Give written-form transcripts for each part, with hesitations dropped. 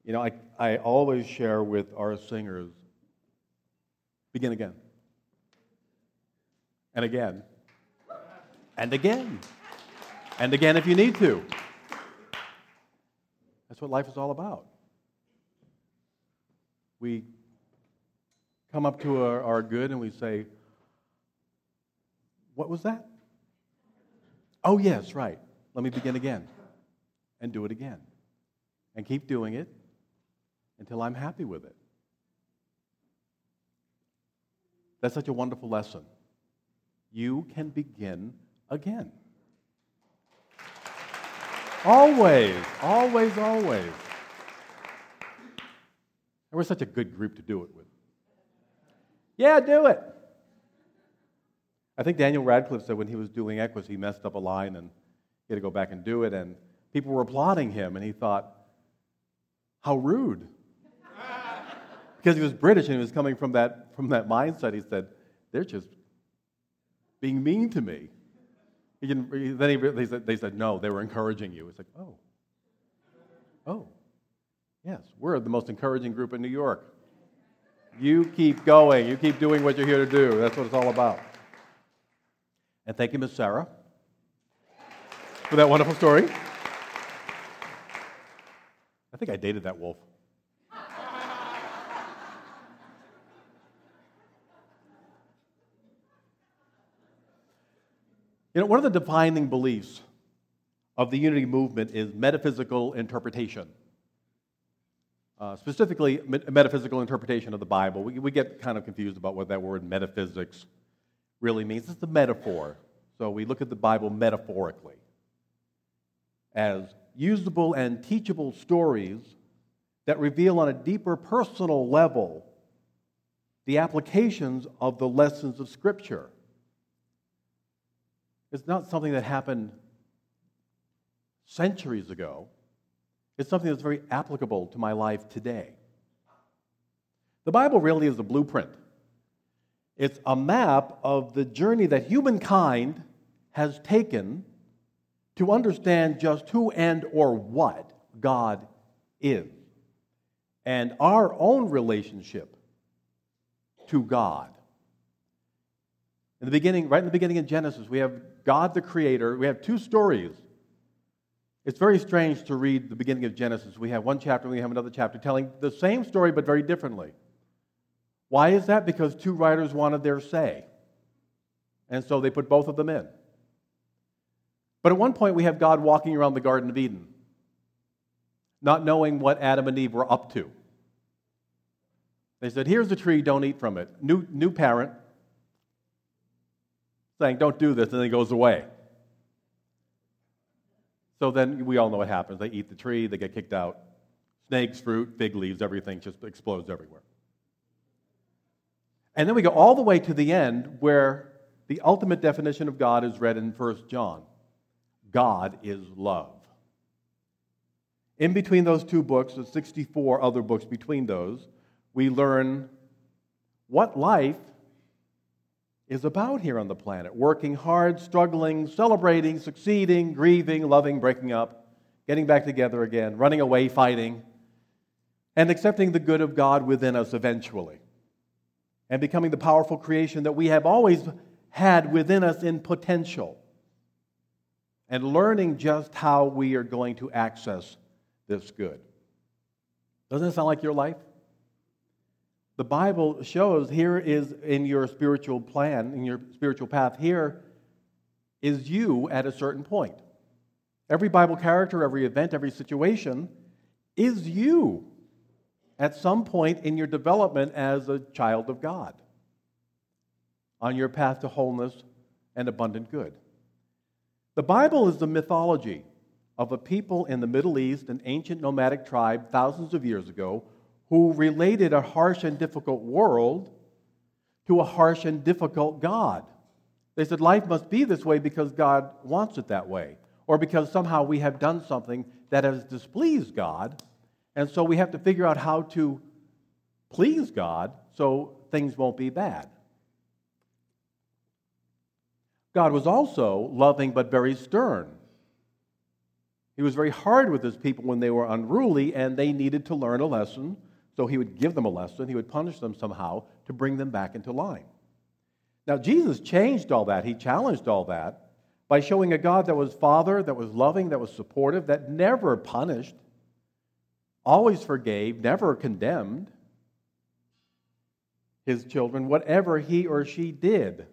I always share with our singers, begin again. And again. And again. And again if you need to. That's what life is all about. We come up to our good and we say, what was that? Oh, yes, right. Let me begin again. And do it again. And keep doing it until I'm happy with it. That's such a wonderful lesson. You can begin again. Always, always, always. And we're such a good group to do it with. Yeah, do it. I think Daniel Radcliffe said when he was doing Equus, he messed up a line and he had to go back and do it, and people were applauding him, and he thought, how rude. Because he was British and he was coming from that mindset, he said, they're just being mean to me. They said, no, they were encouraging you. It's like, oh, yes, we're the most encouraging group in New York. You keep going. You keep doing what you're here to do. That's what it's all about. And thank you, Miss Sarah, for that wonderful story. I think I dated that wolf. One of the defining beliefs of the Unity movement is metaphysical interpretation. Specifically, metaphysical interpretation of the Bible. We get kind of confused about what that word metaphysics really means. It's a metaphor. So we look at the Bible metaphorically as usable and teachable stories that reveal on a deeper personal level the applications of the lessons of Scripture. It's not something that happened centuries ago. It's something that's very applicable to my life today. The Bible really is a blueprint. It's a map of the journey that humankind has taken to understand just who and or what God is, and our own relationship to God. Right in the beginning of Genesis, we have God the Creator. We have two stories. It's very strange to read the beginning of Genesis. We have one chapter and we have another chapter telling the same story but very differently. Why is that? Because two writers wanted their say. And so they put both of them in. But at one point we have God walking around the Garden of Eden, not knowing what Adam and Eve were up to. They said, here's the tree, don't eat from it. New parent saying, don't do this, and then he goes away. So then we all know what happens. They eat the tree, they get kicked out. Snakes, fruit, fig leaves, everything just explodes everywhere. And then we go all the way to the end where the ultimate definition of God is read in 1 John. God is love. In between those two books, there's 64 other books between those, we learn what life is about here on the planet. Working hard, struggling, celebrating, succeeding, grieving, loving, breaking up, getting back together again, running away, fighting, and accepting the good of God within us eventually, and becoming the powerful creation that we have always had within us in potential, and learning just how we are going to access this good. Doesn't it sound like your life? The Bible shows here is in your spiritual plan, in your spiritual path, here is you at a certain point. Every Bible character, every event, every situation is you at some point in your development as a child of God on your path to wholeness and abundant good. The Bible is the mythology of a people in the Middle East, an ancient nomadic tribe thousands of years ago, who related a harsh and difficult world to a harsh and difficult God. They said life must be this way because God wants it that way, or because somehow we have done something that has displeased God, and so we have to figure out how to please God so things won't be bad. God was also loving but very stern. He was very hard with his people when they were unruly and they needed to learn a lesson. So he would give them a lesson. He would punish them somehow to bring them back into line. Now, Jesus changed all that. He challenged all that by showing a God that was Father, that was loving, that was supportive, that never punished, always forgave, never condemned his children, whatever he or she did.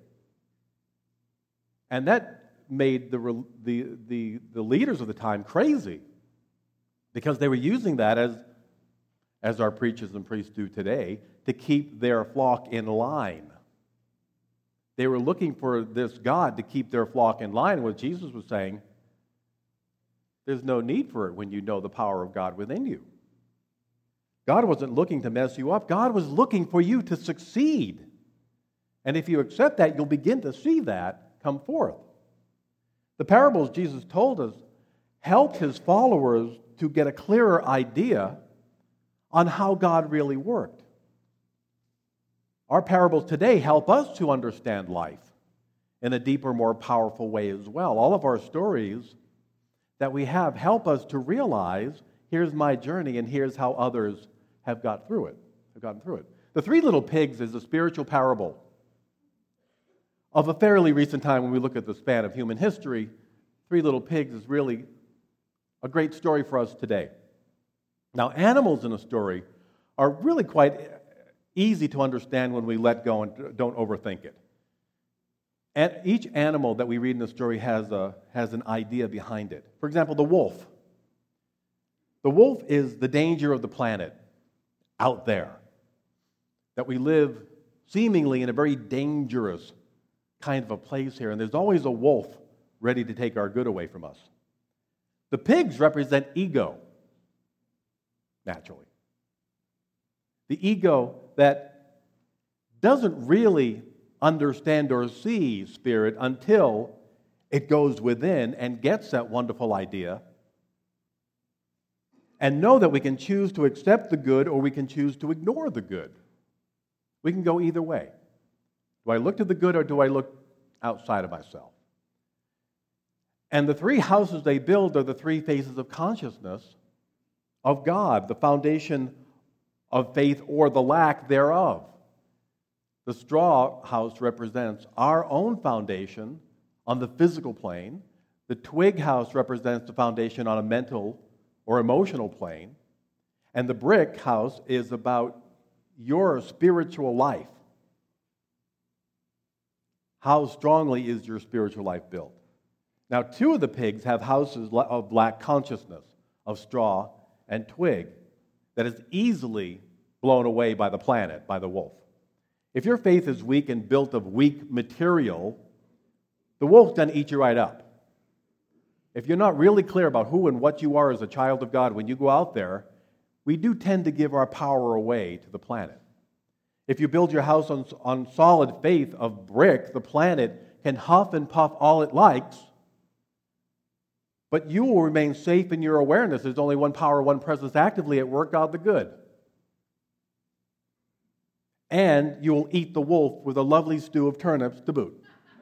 And that made the leaders of the time crazy, because they were using that as our preachers and priests do today, to keep their flock in line. They were looking for this God to keep their flock in line. What Jesus was saying, there's no need for it when you know the power of God within you. God wasn't looking to mess you up. God was looking for you to succeed. And if you accept that, you'll begin to see that come forth. The parables Jesus told us helped his followers to get a clearer idea on how God really worked. Our parables today help us to understand life in a deeper, more powerful way as well. All of our stories that we have help us to realize, here's my journey and here's how others have gotten through it. The Three Little Pigs is a spiritual parable of a fairly recent time. When we look at the span of human history, Three Little Pigs is really a great story for us today. Now, animals in a story are really quite easy to understand when we let go and don't overthink it. And each animal that we read in the story has an idea behind it. For example, the wolf. The wolf is the danger of the planet out there, that we live seemingly in a very dangerous kind of a place here, and there's always a wolf ready to take our good away from us. The pigs represent ego, naturally. The ego that doesn't really understand or see spirit until it goes within and gets that wonderful idea, and know that we can choose to accept the good or we can choose to ignore the good. We can go either way. Do I look to the good or do I look outside of myself? And the three houses they build are the three phases of consciousness of God, the foundation of faith or the lack thereof. The straw house represents our own foundation on the physical plane. The twig house represents the foundation on a mental or emotional plane. And the brick house is about your spiritual life. How strongly is your spiritual life built? Now, two of the pigs have houses of lack consciousness, of straw and twig, that is easily blown away by the planet, by the wolf. If your faith is weak and built of weak material, the wolf's going to eat you right up. If you're not really clear about who and what you are as a child of God, when you go out there, we do tend to give our power away to the planet. If you build your house on solid faith of brick, the planet can huff and puff all it likes, but you will remain safe in your awareness. There's only one power, one presence actively at work, God the good. And you will eat the wolf with a lovely stew of turnips to boot.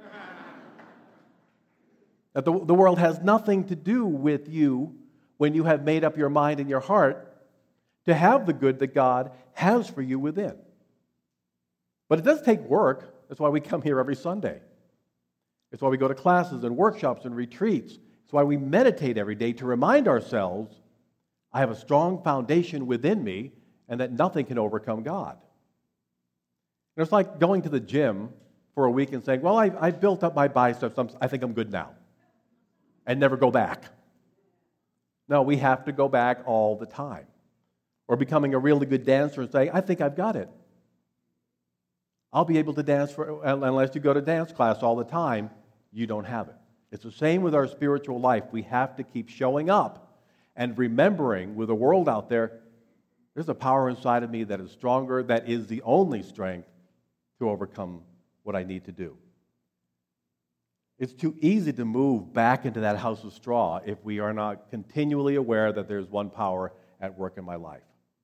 That the world has nothing to do with you when you have made up your mind and your heart to have the good that God has for you within. But it does take work. That's why we come here every Sunday. It's why we go to classes and workshops and retreats. It's why we meditate every day to remind ourselves, I have a strong foundation within me and that nothing can overcome God. And it's like going to the gym for a week and saying, well, I've built up my biceps, I think I'm good now. And never go back. No, we have to go back all the time. Or becoming a really good dancer and saying, I think I've got it. I'll be able to dance unless you go to dance class all the time, you don't have it. It's the same with our spiritual life. We have to keep showing up and remembering with the world out there, there's a power inside of me that is stronger, that is the only strength to overcome what I need to do. It's too easy to move back into that house of straw if we are not continually aware that there's one power at work in my life.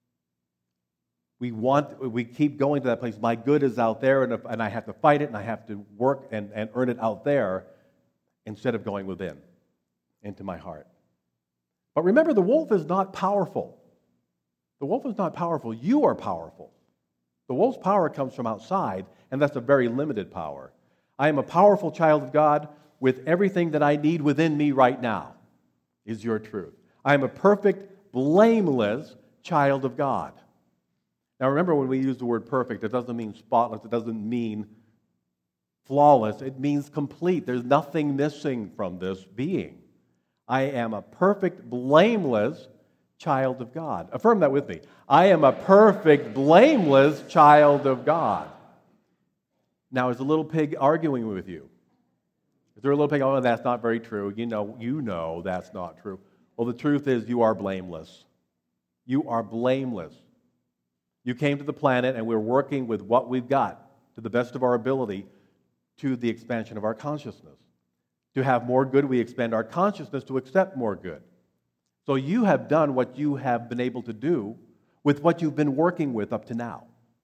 We keep going to that place. My good is out there, and I have to fight it, and I have to work and earn it out there instead of going within, into my heart. But remember, the wolf is not powerful. The wolf is not powerful. You are powerful. The wolf's power comes from outside, and that's a very limited power. I am a powerful child of God with everything that I need within me right now, is your truth. I am a perfect, blameless child of God. Now remember, when we use the word perfect, it doesn't mean spotless, it doesn't mean flawless, it means complete. There's nothing missing from this being. I am a perfect, blameless child of God. Affirm that with me. I am a perfect, blameless child of God. Now, is the little pig arguing with you? Is there a little pig, oh, that's not very true. You know that's not true. Well, the truth is you are blameless. You are blameless. You came to the planet and we're working with what we've got to the best of our ability to the expansion of our consciousness. To have more good, we expand our consciousness to accept more good. So you have done what you have been able to do with what you've been working with up to now.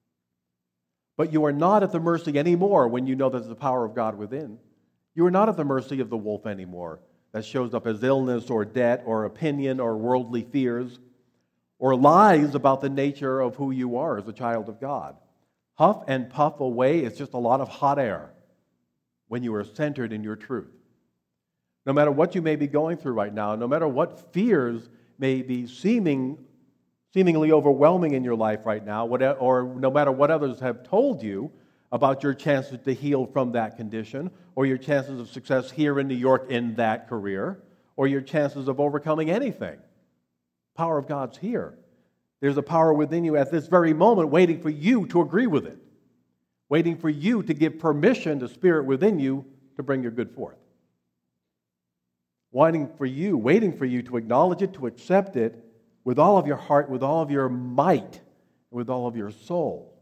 But you are not at the mercy anymore when you know there's the power of God within. You are not at the mercy of the wolf anymore that shows up as illness or debt or opinion or worldly fears or lies about the nature of who you are as a child of God. Huff and puff away, it's just a lot of hot air when you are centered in your truth. No matter what you may be going through right now, no matter what fears may be seemingly overwhelming in your life right now, or no matter what others have told you about your chances to heal from that condition, or your chances of success here in New York in that career, or your chances of overcoming anything. Power of God's here. There's a power within you at this very moment waiting for you to agree with it, waiting for you to give permission to Spirit within you to bring your good forth. Waiting for you to acknowledge it, to accept it with all of your heart, with all of your might, with all of your soul.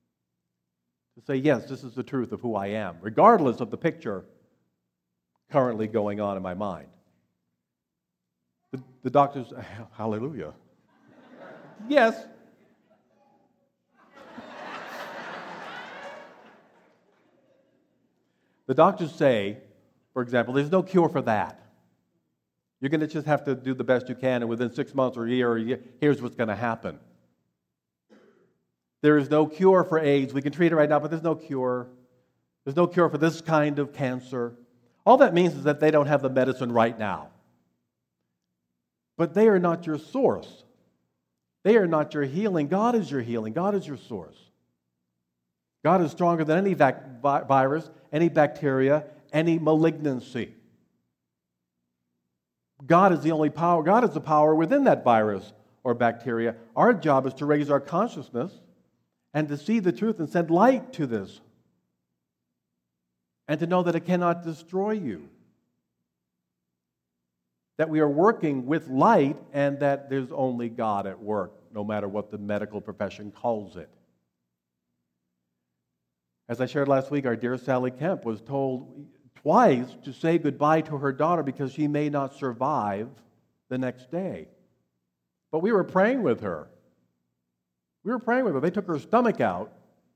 To say, yes, this is the truth of who I am, regardless of the picture currently going on in my mind. The doctors, hallelujah. Yes. The doctors say, for example, there's no cure for that. You're going to just have to do the best you can, and within 6 months or a year, here's what's going to happen. There is no cure for AIDS. We can treat it right now, but there's no cure. There's no cure for this kind of cancer. All that means is that they don't have the medicine right now. But they are not your source. They are not your healing. God is your healing. God is your source. God is stronger than any virus, any bacteria, any malignancy. God is the only power. God is the power within that virus or bacteria. Our job is to raise our consciousness and to see the truth and send light to this. And to know that it cannot destroy you. That we are working with light and that there's only God at work, no matter what the medical profession calls it. As I shared last week, our dear Sally Kemp was told twice to say goodbye to her daughter because she may not survive the next day. But we were praying with her. They took her stomach out.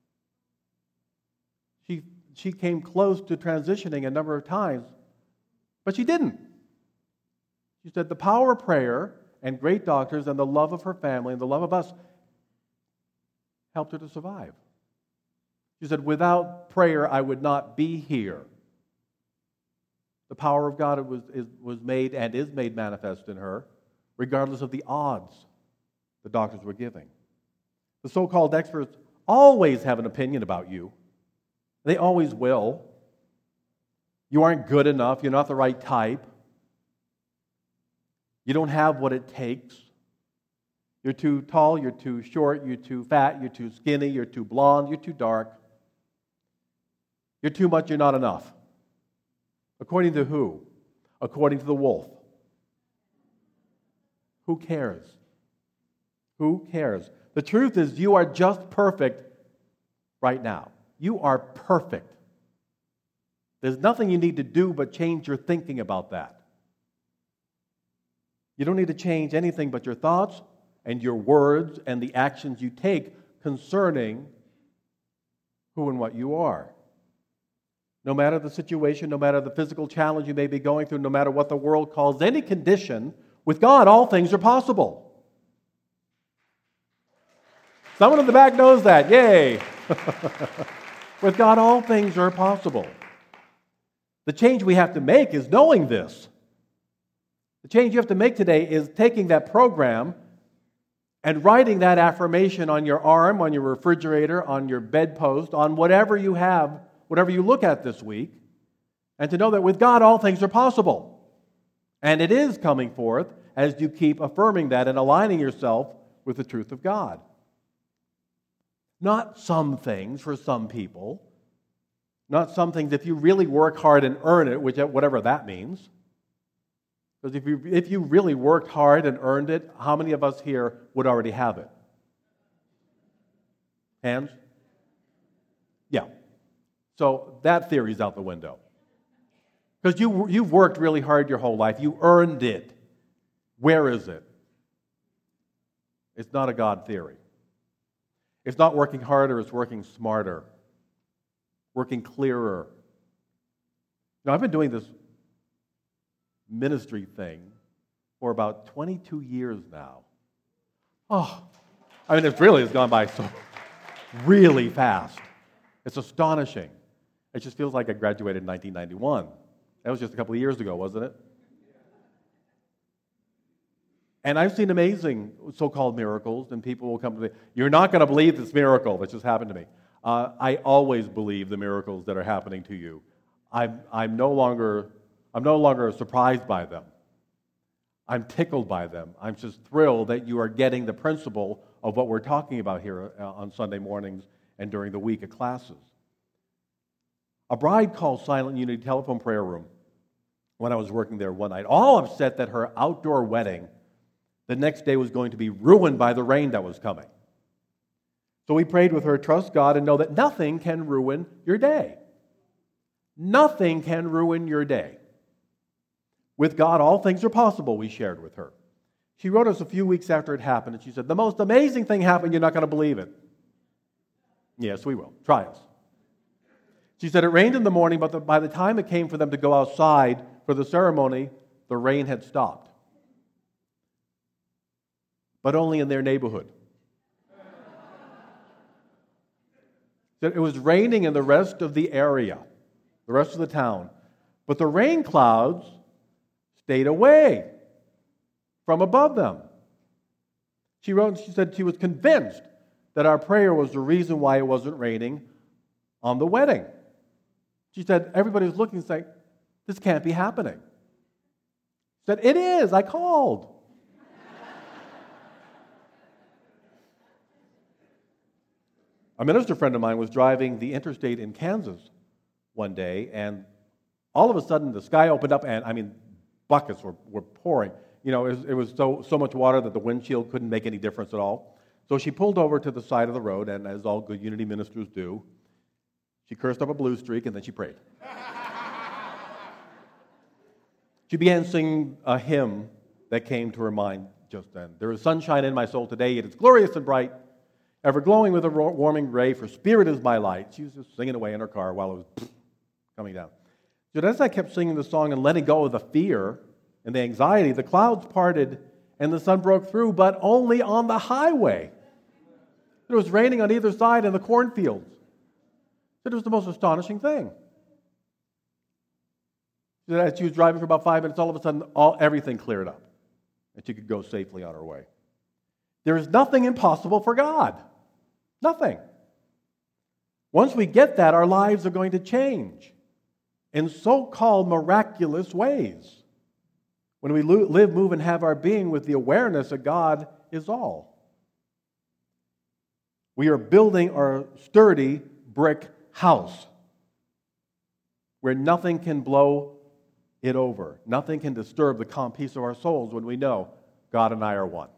She came close to transitioning a number of times, but she didn't. She said the power of prayer and great doctors and the love of her family and the love of us helped her to survive. She said, without prayer, I would not be here. The power of God was made and is made manifest in her, regardless of the odds the doctors were giving. The so-called experts always have an opinion about you. They always will. You aren't good enough. You're not the right type. You don't have what it takes. You're too tall, you're too short, you're too fat, you're too skinny, you're too blonde, you're too dark. You're too much, you're not enough. According to who? According to the wolf. Who cares? Who cares? The truth is you are just perfect right now. You are perfect. There's nothing you need to do but change your thinking about that. You don't need to change anything but your thoughts and your words and the actions you take concerning who and what you are. No matter the situation, no matter the physical challenge you may be going through, no matter what the world calls any condition With God, all things are possible. Someone in the back knows that. Yay! With God, all things are possible. The change we have to make is knowing this. The change you have to make today is taking that program and writing that affirmation on your arm, on your refrigerator, on your bedpost, on whatever you have, whatever you look at this week, and to know that with God all things are possible. And it is coming forth as you keep affirming that and aligning yourself with the truth of God. Not some things for some people. Not some things if you really work hard and earn it, whatever that means. Because if you really worked hard and earned it, how many of us here would already have it? Hands? Yeah. So that theory's out the window. Because you've worked really hard your whole life. You earned it. Where is it? It's not a God theory. It's not working harder, it's working smarter. Working clearer. Now, I've been doing this ministry thing for about 22 years now. Oh, I mean, it really has gone by so really fast. It's astonishing. It just feels like I graduated in 1991. That was just a couple of years ago, wasn't it? And I've seen amazing so-called miracles, and people will come to me, you're not going to believe this miracle that just happened to me. I always believe the miracles that are happening to you. I'm no longer surprised by them. I'm tickled by them. I'm just thrilled that you are getting the principle of what we're talking about here on Sunday mornings and during the week at classes. A bride called Silent Unity Telephone Prayer Room when I was working there one night, all upset that her outdoor wedding the next day was going to be ruined by the rain that was coming. So we prayed with her, trust God and know that nothing can ruin your day. Nothing can ruin your day. With God, all things are possible, we shared with her. She wrote us a few weeks after it happened, and she said, the most amazing thing happened, you're not going to believe it. Yes, we will. Try us. She said, it rained in the morning, but by the time it came for them to go outside for the ceremony, the rain had stopped. But only in their neighborhood. It was raining in the rest of the area, the rest of the town. But the rain clouds stayed away from above them. She wrote, she said she was convinced that our prayer was the reason why it wasn't raining on the wedding. She said everybody was looking and saying, this can't be happening. She said, it is, I called. A minister friend of mine was driving the interstate in Kansas one day, and all of a sudden the sky opened up, and I mean, buckets were pouring. You know, it was so much water that the windshield couldn't make any difference at all. So she pulled over to the side of the road, and as all good Unity ministers do, she cursed up a blue streak, and then she prayed. She began singing a hymn that came to her mind just then. There is sunshine in my soul today, it is glorious and bright, ever glowing with a warming ray, for spirit is my light. She was just singing away in her car while it was coming down. So as I kept singing the song and letting go of the fear and the anxiety, the clouds parted and the sun broke through, but only on the highway. It was raining on either side in the cornfields. It was the most astonishing thing. As she was driving for about 5 minutes, all of a sudden, everything cleared up, and she could go safely on her way. There is nothing impossible for God. Nothing. Once we get that, our lives are going to change in so-called miraculous ways. When we live, move, and have our being with the awareness that God is all. We are building our sturdy brick house where nothing can blow it over. Nothing can disturb the calm peace of our souls when we know God and I are one.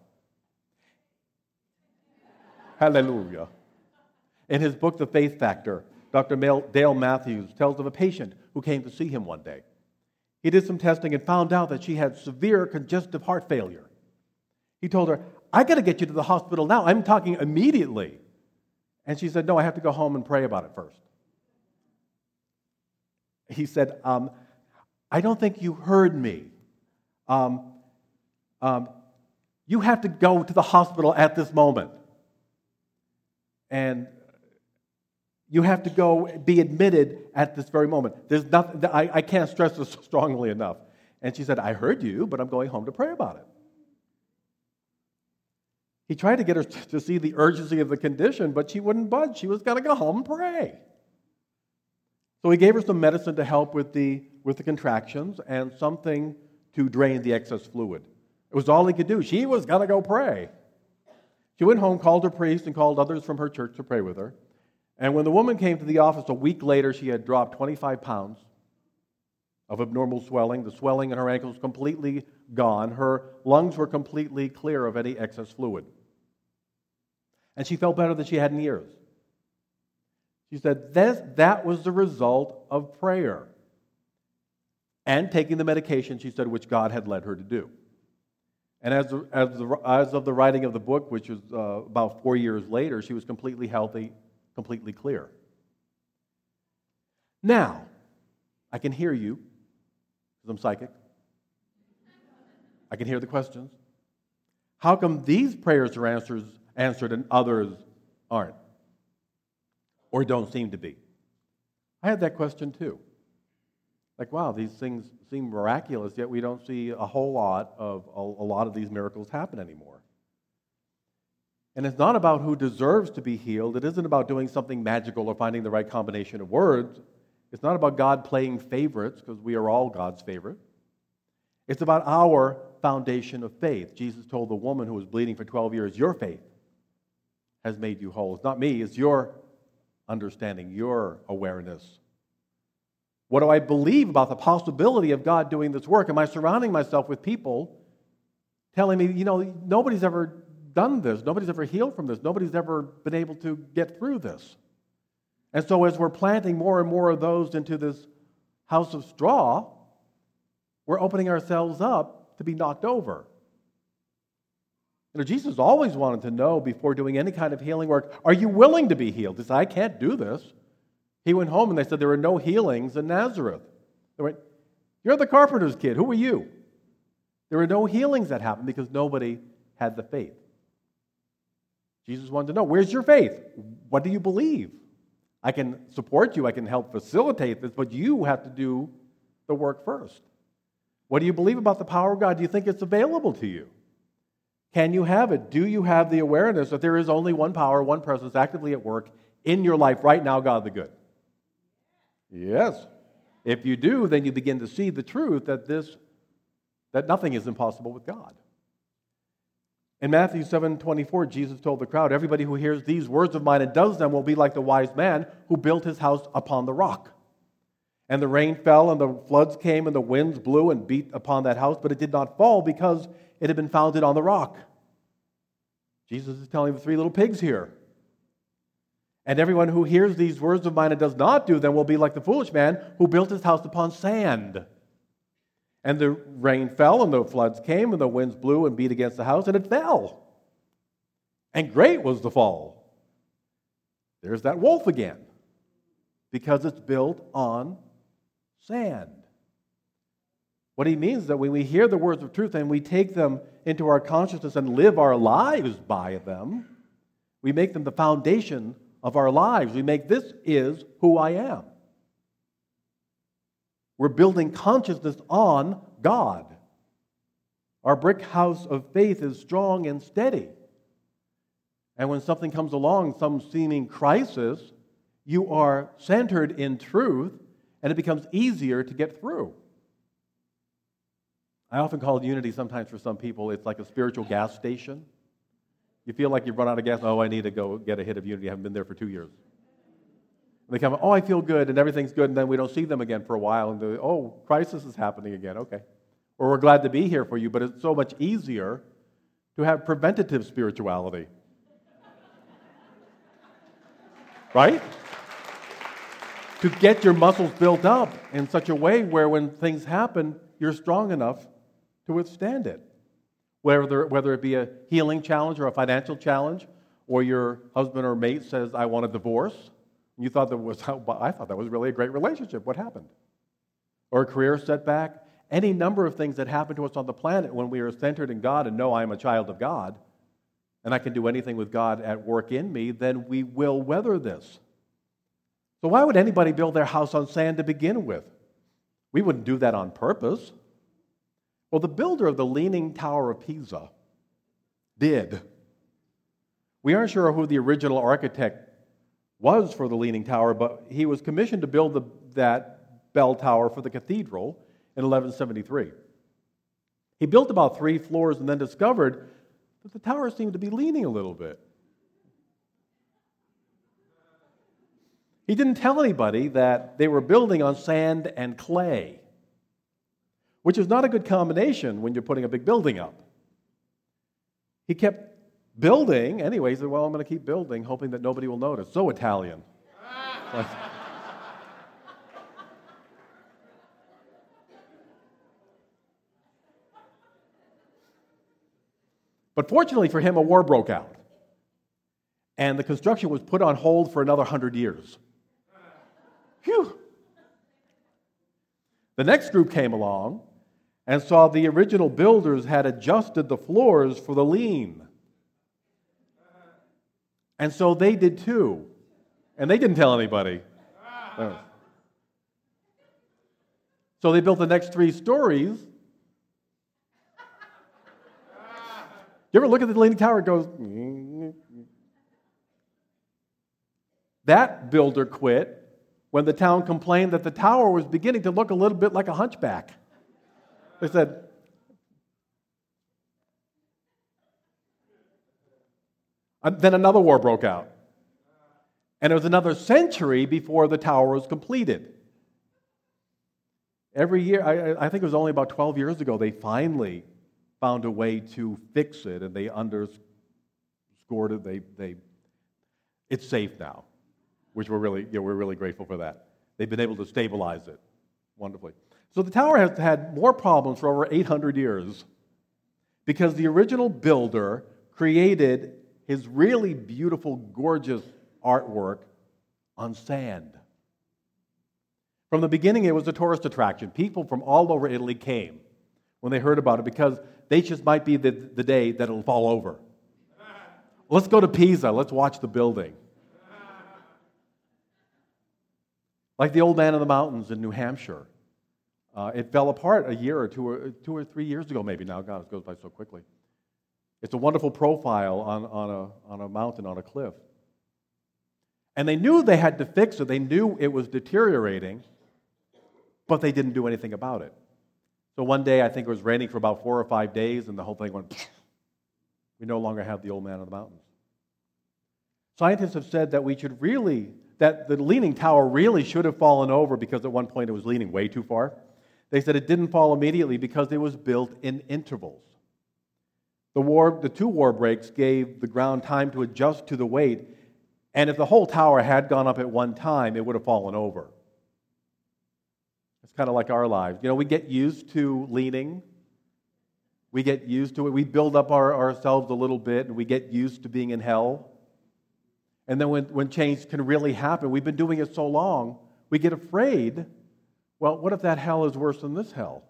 Hallelujah. In his book, The Faith Factor, Dr. Dale Matthews tells of a patient who came to see him one day. He did some testing and found out that she had severe congestive heart failure. He told her, I got to get you to the hospital now. I'm talking immediately. And she said, no, I have to go home and pray about it first. He said, I don't think you heard me. you have to go to the hospital at this moment. And you have to go be admitted at this very moment. There's nothing, I can't stress this strongly enough. And she said, I heard you, but I'm going home to pray about it. He tried to get her to see the urgency of the condition, but she wouldn't budge. She was going to go home and pray. So he gave her some medicine to help with the contractions and something to drain the excess fluid. It was all he could do. She was going to go pray. She went home, called her priest, and called others from her church to pray with her. And when the woman came to the office a week later, she had dropped 25 pounds of abnormal swelling. The swelling in her ankles completely gone. Her lungs were completely clear of any excess fluid. And she felt better than she had in years. She said that was the result of prayer and taking the medication, she said, which God had led her to do. And as of the writing of the book, which was about 4 years later, she was completely healthy, completely clear. Now, I can hear you, because I'm psychic. I can hear the questions. How come these prayers are answered and others aren't? Or don't seem to be? I had that question too. Like, wow, these things seem miraculous, yet we don't see a whole lot of these miracles happen anymore. And it's not about who deserves to be healed. It isn't about doing something magical or finding the right combination of words. It's not about God playing favorites, because we are all God's favorite. It's about our foundation of faith. Jesus told the woman who was bleeding for 12 years, your faith has made you whole. It's not me, it's your understanding, your awareness. What do I believe about the possibility of God doing this work? Am I surrounding myself with people telling me, nobody's ever done this, nobody's ever healed from this, nobody's ever been able to get through this? And so as we're planting more and more of those into this house of straw, we're opening ourselves up to be knocked over. Jesus always wanted to know before doing any kind of healing work, are you willing to be healed? He said, I can't do this. He went home and they said there were no healings in Nazareth. They went, you're the carpenter's kid. Who are you? There were no healings that happened because nobody had the faith. Jesus wanted to know, where's your faith? What do you believe? I can support you. I can help facilitate this, but you have to do the work first. What do you believe about the power of God? Do you think it's available to you? Can you have it? Do you have the awareness that there is only one power, one presence actively at work in your life right now, God the good? Yes. If you do, then you begin to see the truth that nothing is impossible with God. In Matthew 7:24, Jesus told the crowd, everybody who hears these words of mine and does them will be like the wise man who built his house upon the rock. And the rain fell, and the floods came, and the winds blew and beat upon that house, but it did not fall because it had been founded on the rock. Jesus is telling the three little pigs here. And everyone who hears these words of mine and does not do them will be like the foolish man who built his house upon sand. And the rain fell, and the floods came, and the winds blew and beat against the house, and it fell. And great was the fall. There's that wolf again. Because it's built on sand. What he means is that when we hear the words of truth and we take them into our consciousness and live our lives by them, we make them the foundation of our lives. We make this is who I am. We're building consciousness on God. Our brick house of faith is strong and steady. And when something comes along, some seeming crisis, you are centered in truth, and it becomes easier to get through. I often call Unity sometimes for some people, it's like a spiritual gas station. You feel like you've run out of gas. Oh, I need to go get a hit of Unity. I haven't been there for 2 years. And they come, oh, I feel good, and everything's good, and then we don't see them again for a while, and oh, crisis is happening again. Okay. Or we're glad to be here for you, but it's so much easier to have preventative spirituality. Right? To get your muscles built up in such a way where when things happen, you're strong enough to withstand it. Whether it be a healing challenge or a financial challenge, or your husband or mate says, I want a divorce. And you thought I thought that was really a great relationship. What happened? Or a career setback. any number of things that happen to us on the planet when we are centered in God and know I am a child of God, and I can do anything with God at work in me, then we will weather this. So why would anybody build their house on sand to begin with? We wouldn't do that on purpose. Well, the builder of the Leaning Tower of Pisa did. We aren't sure who the original architect was for the Leaning Tower, but he was commissioned to build that bell tower for the cathedral in 1173. He built about 3 floors and then discovered that the tower seemed to be leaning a little bit. He didn't tell anybody that they were building on sand and clay, which is not a good combination when you're putting a big building up. He kept building. Anyway, he said, well, I'm going to keep building, hoping that nobody will notice. So Italian. But fortunately for him, a war broke out. And the construction was put on hold for another 100 years. Phew. The next group came along and saw the original builders had adjusted the floors for the lean. And so they did too. And they didn't tell anybody. So they built the next 3 stories. You ever look at the Leaning Tower? It goes... That builder quit when the town complained that the tower was beginning to look a little bit like a hunchback. They said, then another war broke out. And it was another century before the tower was completed. Every year, I think it was only about 12 years ago, they finally found a way to fix it, and they underscored it. It's safe now, which we're really grateful for that. They've been able to stabilize it wonderfully. So the tower has had more problems for over 800 years because the original builder created his really beautiful, gorgeous artwork on sand. From the beginning, it was a tourist attraction. People from all over Italy came when they heard about it because they just might be the day that it'll fall over. Let's go to Pisa. Let's watch the building. Like the Old Man of the Mountains in New Hampshire. It fell apart a year or 2 or 3 years ago, maybe now. God, it goes by so quickly. It's a wonderful profile on a mountain, on a cliff. And they knew they had to fix it. They knew it was deteriorating, but they didn't do anything about it. So one day, I think it was raining for about 4 or 5 days, and the whole thing went, we no longer have the Old Man of the Mountains. Scientists have said that that the Leaning Tower really should have fallen over because at one point it was leaning way too far. They said it didn't fall immediately because it was built in intervals. The 2 war breaks gave the ground time to adjust to the weight, and if the whole tower had gone up at one time, it would have fallen over. It's kind of like our lives. We get used to leaning. We get used to it. We build up ourselves a little bit, and we get used to being in hell. And then when change can really happen, we've been doing it so long, we get afraid. Well, what if that hell is worse than this hell?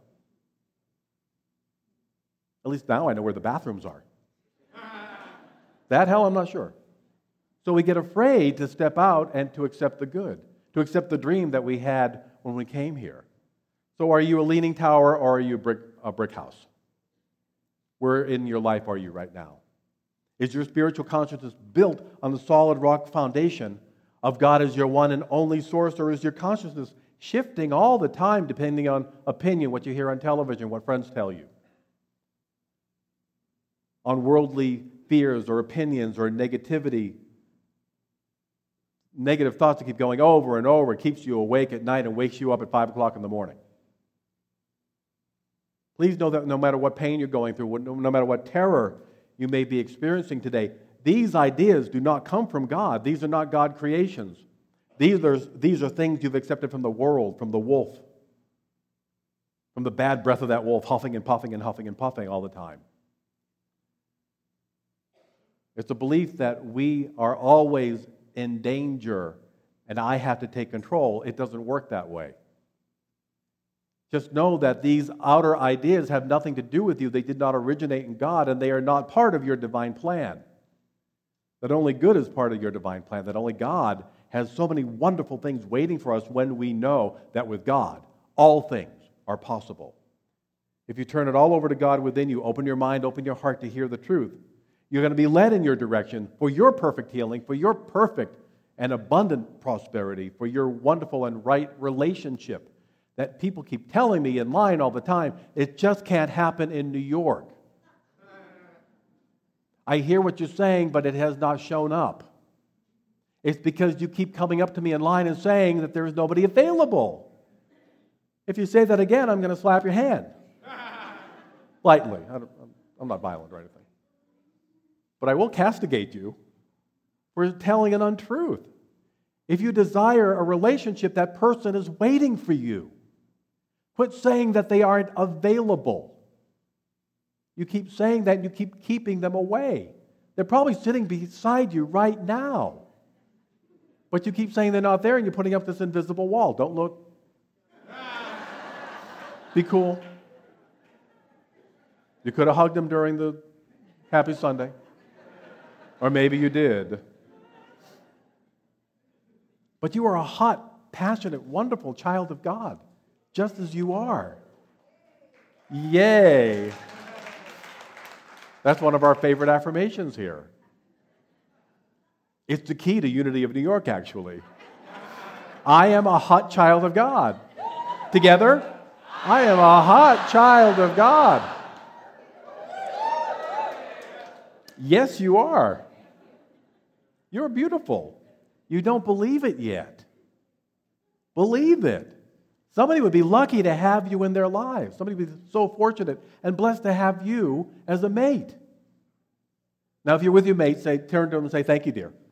At least now I know where the bathrooms are. That hell, I'm not sure. So we get afraid to step out and to accept the good, to accept the dream that we had when we came here. So are you a leaning tower or are you a brick house? Where in your life are you right now? Is your spiritual consciousness built on the solid rock foundation of God as your one and only source, or is your consciousness shifting all the time depending on opinion, what you hear on television, what friends tell you? On worldly fears or opinions or negativity, negative thoughts that keep going over and over, keeps you awake at night and wakes you up at 5 o'clock in the morning. Please know that no matter what pain you're going through, no matter what terror you may be experiencing today, these ideas do not come from God. These are not God creations. These are things you've accepted from the world, from the wolf, from the bad breath of that wolf, huffing and puffing and huffing and puffing all the time. It's a belief that we are always in danger and I have to take control. It doesn't work that way. Just know that these outer ideas have nothing to do with you. They did not originate in God, and they are not part of your divine plan. That only good is part of your divine plan. That only God has so many wonderful things waiting for us when we know that with God, all things are possible. If you turn it all over to God within you, open your mind, open your heart to hear the truth, you're going to be led in your direction for your perfect healing, for your perfect and abundant prosperity, for your wonderful and right relationship that people keep telling me in line all the time. It just can't happen in New York. I hear what you're saying, but it has not shown up. It's because you keep coming up to me in line and saying that there is nobody available. If you say that again, I'm going to slap your hand. Lightly. I'm not violent or anything. But I will castigate you for telling an untruth. If you desire a relationship, that person is waiting for you. Quit saying that they aren't available. You keep saying that and you keep keeping them away. They're probably sitting beside you right now. But you keep saying they're not there and you're putting up this invisible wall. Don't look. Be cool. You could have hugged them during the Happy Sunday. Or maybe you did. But you are a hot, passionate, wonderful child of God, just as you are. Yay. That's one of our favorite affirmations here. It's the key to Unity of New York, actually. I am a hot child of God. Together, I am a hot child of God. Yes, you are. You're beautiful. You don't believe it yet. Believe it. Somebody would be lucky to have you in their lives. Somebody would be so fortunate and blessed to have you as a mate. Now, if you're with your mate, turn to them and say, "Thank you, dear."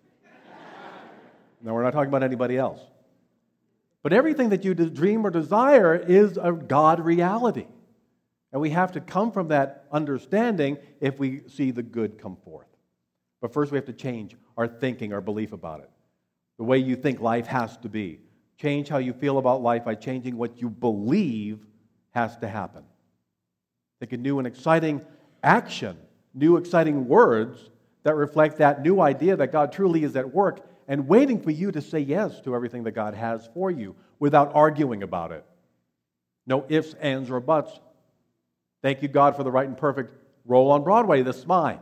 No, we're not talking about anybody else. But everything that you dream or desire is a God reality. And we have to come from that understanding if we see the good come forth. But first we have to change our thinking, our belief about it. The way you think life has to be. Change how you feel about life by changing what you believe has to happen. Think of new and exciting action, new exciting words that reflect that new idea that God truly is at work and waiting for you to say yes to everything that God has for you without arguing about it. No ifs, ands, or buts. Thank you, God, for the right and perfect role on Broadway. This is mine.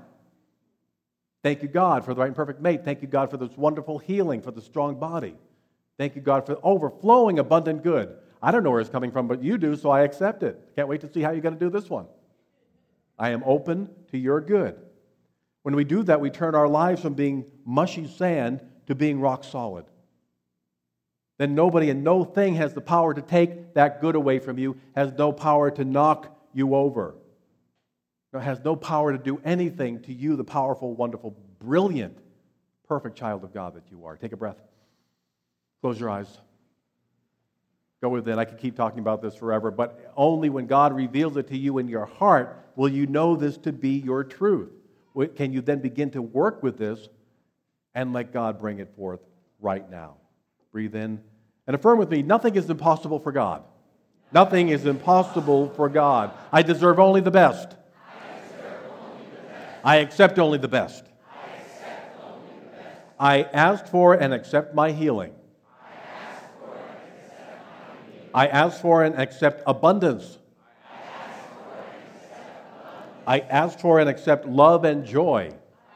Thank you, God, for the right and perfect mate. Thank you, God, for this wonderful healing, for the strong body. Thank you, God, for overflowing abundant good. I don't know where it's coming from, but you do, so I accept it. Can't wait to see how you're going to do this one. I am open to your good. When we do that, we turn our lives from being mushy sand to being rock solid. Then nobody and no thing has the power to take that good away from you, has no power to knock you over. It has no power to do anything to you, the powerful, wonderful, brilliant, perfect child of God that you are. Take a breath. Close your eyes. Go within. I could keep talking about this forever, but only when God reveals it to you in your heart will you know this to be your truth. Can you then begin to work with this and let God bring it forth right now? Breathe in and affirm with me, nothing is impossible for God. Nothing is impossible for God. I deserve only the best. I accept only the best. I ask for and accept my healing. I ask for and accept abundance. I ask for and accept love and joy.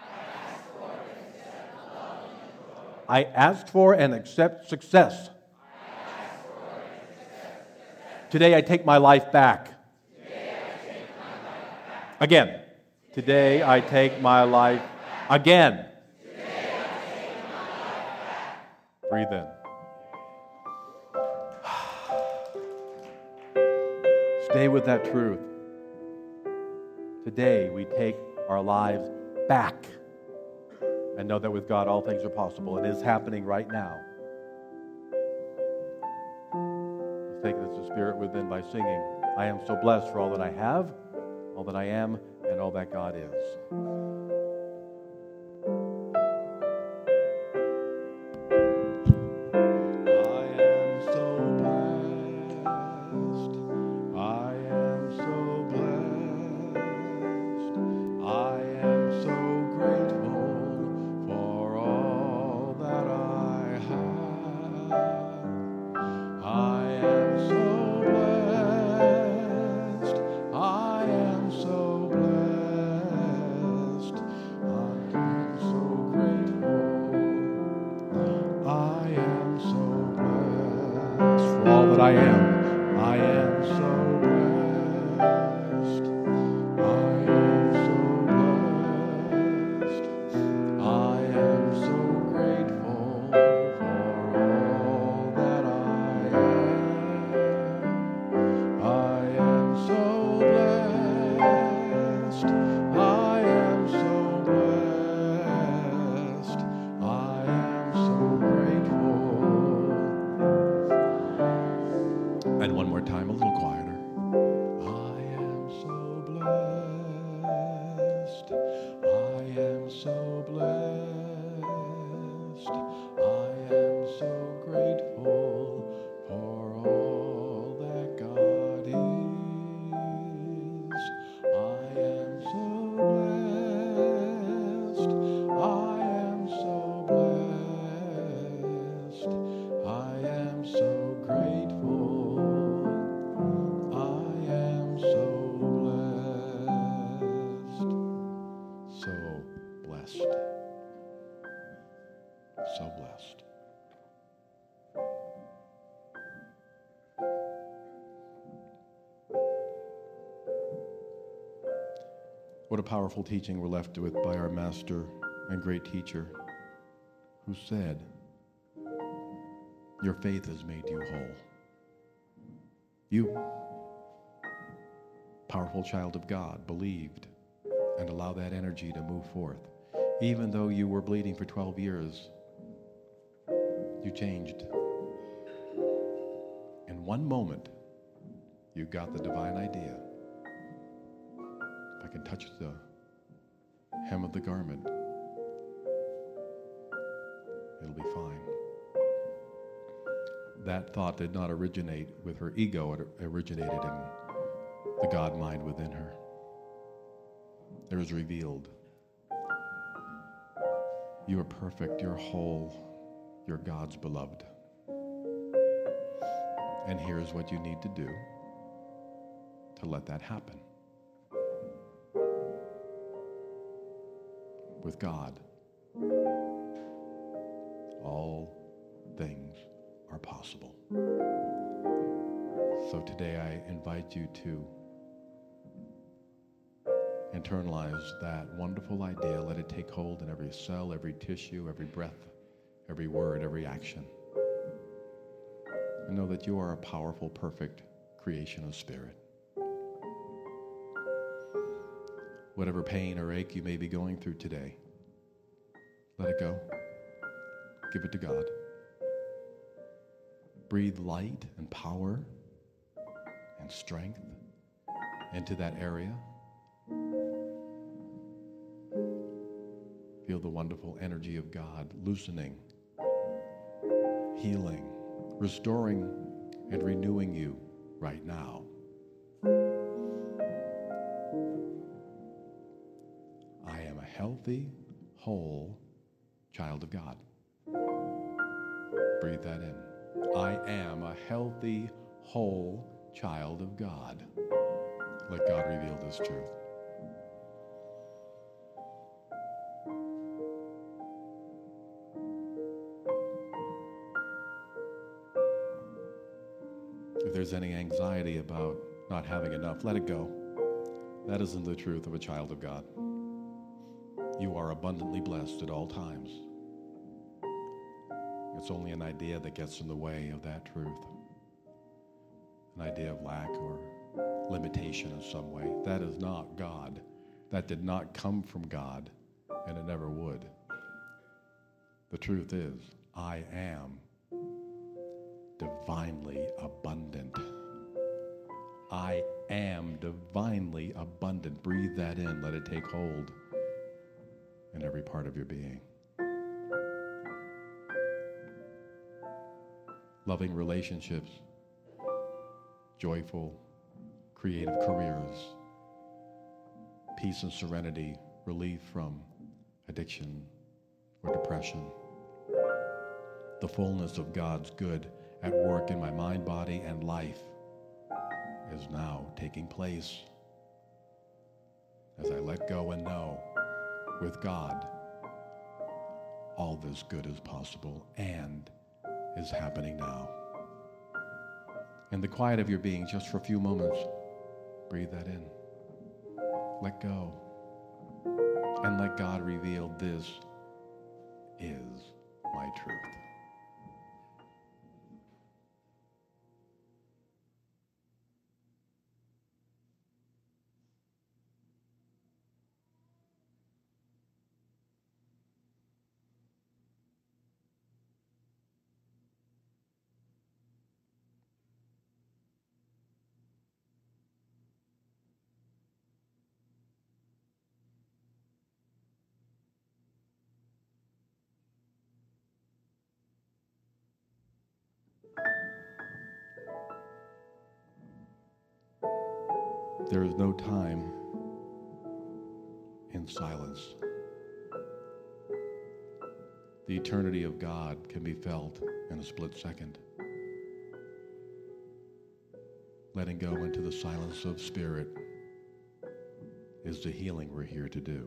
I ask for and accept success. Today I take my life back. Again. Today I take my life again. Breathe in. Stay with that truth. Today we take our lives back and know that with God all things are possible. It is happening right now. Let's take this to Spirit within by singing, I am so blessed for all that I have, all that I am, and all that God is. I am so blessed I am. I am so blessed. I am so blessed. I am so grateful for all that I am. I am so blessed. I am so blessed. I am so grateful. And one more time, a little quieter. I am so blessed. I am so blessed. I am so grateful for all that God is. I am so blessed. I am so blessed. I am so grateful. I am so blessed. So blessed. So blessed. What a powerful teaching we're left with by our master and great teacher, who said, your faith has made you whole. You, powerful child of God, believed and allowed that energy to move forth. Even though you were bleeding for 12 years, you changed. In one moment, you got the divine idea. If I can touch the hem of the garment, it'll be fine. That thought did not originate with her ego, it originated in the God mind within her. It was revealed. You are perfect, you're whole, you're God's beloved. And here's what you need to do to let that happen. With God, all things are possible. So today I invite you to internalize that wonderful idea. Let it take hold in every cell, every tissue, every breath, every word, every action. And know that you are a powerful, perfect creation of spirit. Whatever pain or ache you may be going through today, let it go. Give it to God. Breathe light and power and strength into that area. Feel the wonderful energy of God loosening, healing, restoring, and renewing you right now. I am a healthy, whole child of God. Breathe that in. I am a healthy, whole child of God. Let God reveal this truth. If there's any anxiety about not having enough, let it go. That isn't the truth of a child of God. You are abundantly blessed at all times. It's only an idea that gets in the way of that truth. An idea of lack or limitation in some way. That is not God. That did not come from God, and it never would. The truth is, I am divinely abundant. I am divinely abundant. Breathe that in. Let it take hold in every part of your being. Loving relationships, joyful, creative careers, peace and serenity, relief from addiction or depression. The fullness of God's good at work in my mind, body, and life is now taking place as I let go and know with God all this good is possible and is happening now. In the quiet of your being, just for a few moments, breathe that in. Let go. And let God reveal, this is my truth. There is no time in silence. The eternity of God can be felt in a split second. Letting go into the silence of spirit is the healing we're here to do.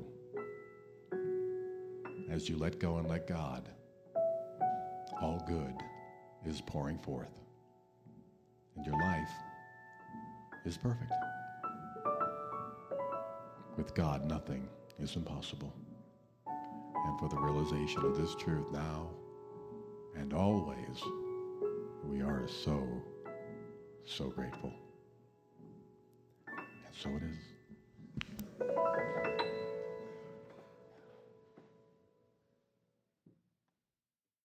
As you let go and let God, all good is pouring forth. And your life is perfect. With God, nothing is impossible. And for the realization of this truth now and always, we are so, so grateful. And so it is.